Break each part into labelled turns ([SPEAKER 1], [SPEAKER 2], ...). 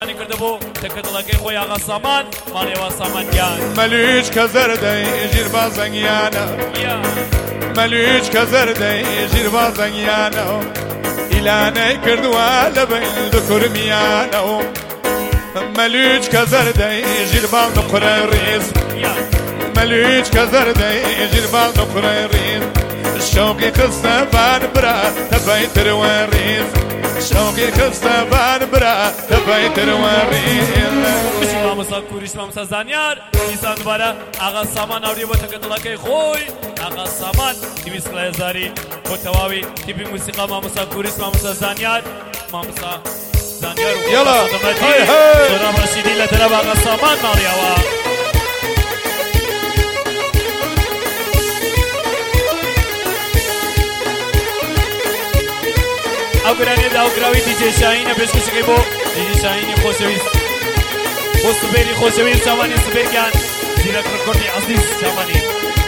[SPEAKER 1] سامانی کرده بو تکدلکی خوی آقا سامان مالی و سامان گیان
[SPEAKER 2] ملوچ کزرده جیر بازنگیانه ملوچ کزرده جیر بازنگیانه ایلانه کردوا لبین دکرمیانه ملوچ کزرده جیر باز نقره ریز ملوچ کزرده جیر باز نقره ریز شوقي قصة بان برا تبين ترواريز شوقي قصة بان برا تبين ترواريز
[SPEAKER 1] بشي ماموسا كوريش ماموسا زانيار إنسان دوباره آقا سامان آوری با تکدلکی خوی آقا سامان دیویس کلایزاری با تواوی تیپی موسیقى ماموسا كوريش ماموسا زانيار ماموسا زانيار
[SPEAKER 2] يلا
[SPEAKER 1] هاي سورا برشيدي لتراب آقا سامان ماريوا او گرانی دا او گراوی دیجی شاهینه پیشکشی بو دیجی شاهینی خوشویست بو سپری خوشویست شامانی سپر گیان زیرک رکوردی عزیز شامانی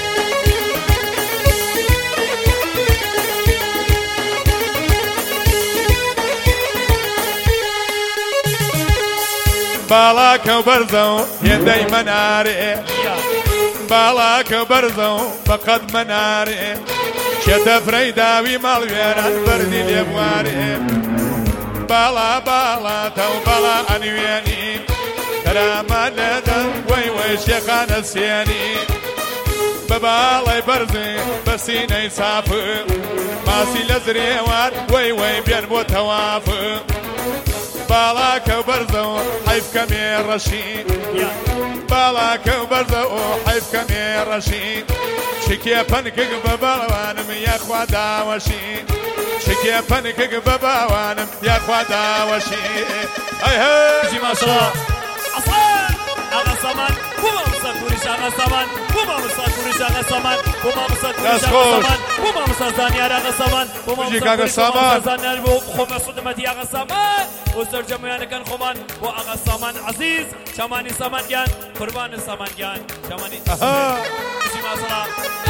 [SPEAKER 2] بالاك وبرزو يدي مناري بالاك وبرزو فقد مناري شتفري داوي مالويران بردي ليبواري بالا بالا تو بالا انوياني كراما ندن وي شيخان السياني ببالاي برزي بسيني صافي ماسي لزريوان وي بيان بو توافي بالاك وبرزو حيف كمي رشيد بالاك وبرزو حيف كمي رشيد شكيا بانكك بباوانم يا خوا داوشي شكيا بانكك بباوانم يا خوا داوشي هاي هاي
[SPEAKER 1] جي ما شاء الله أصلا آقا سامان بوما مسا كوريش آقا سامان بوما مسا كوريش آقا سامان بوما مسا كوريش آقا سامان بوما مسا زانيار آقا سامان بوما مسا كوريش آقا زانيار بو خو مسعود مدي آقا سامان وزر جمعيان كان خمان بو آقا سامان عزيز شماني سامان جان قربان سامان جان شماني جي ما شاء الله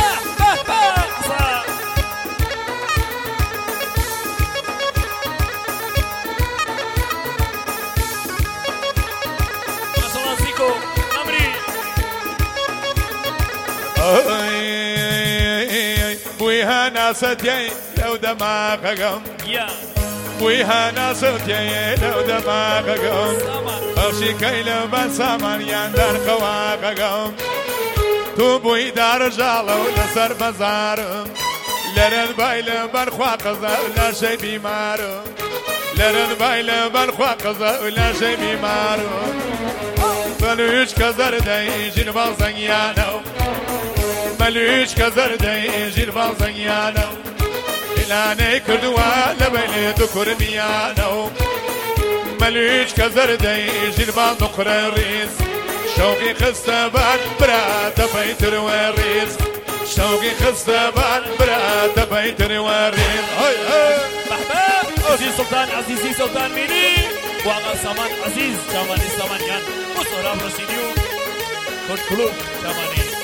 [SPEAKER 1] أصلا
[SPEAKER 2] بويها ناستي لو دماغكم بويها ناستي لو دماغكم أخشي كيلو بسامن يندر قواقكم تو بوي دار جالو لسر بزارم لرن بايل برخوا قزا ولا شي بيمارم لرن بايل برخوا قزا ولا شي بيمارم ملوش كزر داي جيل بازنيانو ملوش كزر داي جيل بازنيانو إلاني كردوا لبيل دكرميانو ملوش كزر داي جيل بازنقر الريس شوقي خستبان برا بيت الوريس شوقي خستبان برا بيت الوريس هاي هاي
[SPEAKER 1] محباب عزيز سلطان عزيزي سلطان ميني واغا سامان عزيز شاماني سامان يان وصورا برسيديو كورت كلوب شاماني